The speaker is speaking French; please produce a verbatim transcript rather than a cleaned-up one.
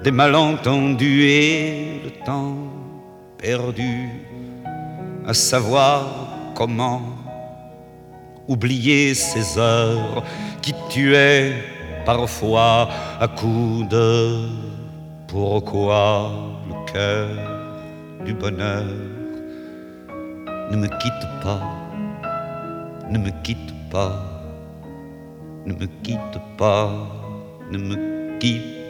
des malentendus et le temps perdu à savoir comment oublier ces heures qui tuaient parfois à coups de pourquoi le cœur du bonheur ne me quitte pas, ne me quitte pas, ne me quitte pas, ne me quitte